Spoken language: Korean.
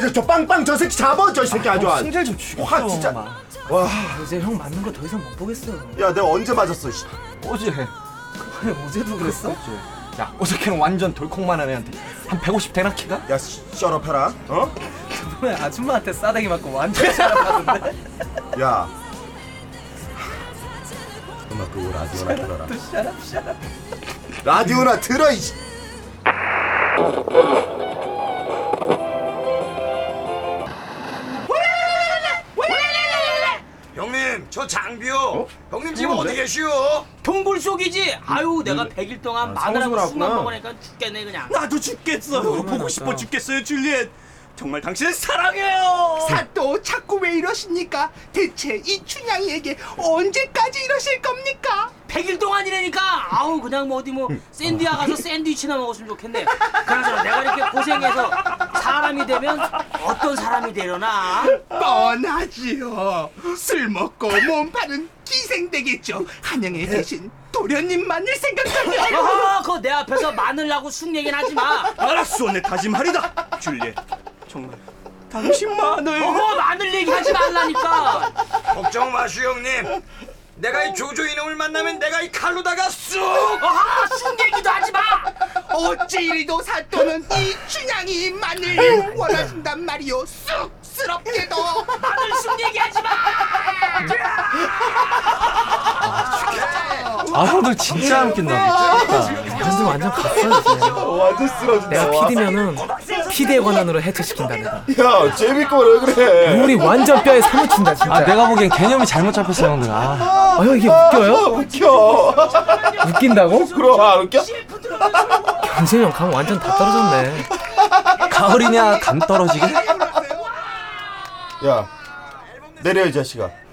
저 빵빵 저 새끼 잡아 저 새끼 아주. 승질 좀 죽여. 화 진짜. 와. 이제 형 맞는 거 더 이상 못 보겠어. 야 내가 언제 맞았어? 씨. 어제. 어제도 그랬어? 야 어저께는 완전 돌콩만한 애한테 한 150 되나 키가? 야 셔럽해라. 어? 저번에 아줌마한테 싸대기 맞고 완전 잘하던데. 야. 음악 끄고 라디오나 들어라. 샤랍. 라디오나 들어 이. 형님 저 장비요. 형님 지금 어디 계시오? 동굴 속이지? 아유 내가 100일 동안 마늘하고 사무소로 술만 왔구나. 먹으니까 죽겠네 그냥. 나도 죽겠어요. 보고 싶어 죽겠어요 줄리엣. 정말 당신을 사랑해요. 사또 자꾸 왜 이러십니까? 대체 이 춘향이에게 언제까지 이러실 겁니까? 100일 동안이라니까. 아우 그냥 뭐 어디 뭐 샌디아 가서 샌드위치나 먹었으면 좋겠네. 그나저나 내가 이렇게 고생해서 사람이 되면 어떤 사람이 되려나? 뻔하지요. 술 먹고 몸 파는 기생되겠죠. 한양에 계신 도련님만을 생각하면. 어허 그거 내 앞에서 마늘하고 쑥 얘기는 하지 마. 알았어 내 다짐하리다. 줄리엣 정말 당신만을. 어허 마늘 얘기하지 말라니까. 걱정 마시오 형님. 내가 이 조조 이놈을 만나면 내가 이 칼로다가 쑥. 어허 쑥 얘기도 하지 마. 어찌 이리도 사또는 이 춘향이만을 원하신단 말이오. 쑥스럽게도. 마늘 쑥 얘기하지 마. 아 형들 진짜 안 웃긴다. 완전 완전 갔어 이제. 완전 쓰러진다. 내가 PD면은 PD의 권한으로 해체시킨다 내가. 야 재밌고 왜 그래? 우리 완전 뼈에 사무친다 진짜. 아 내가 보기엔 개념이 잘못 잡혔어 형들. 아 형 이게 웃겨요? 웃겨. 웃긴다고? 그럼 안 웃겨? 경진이 형 감 완전 다 떨어졌네. 가을이냐 감 떨어지게? 야 내려 이 자식아.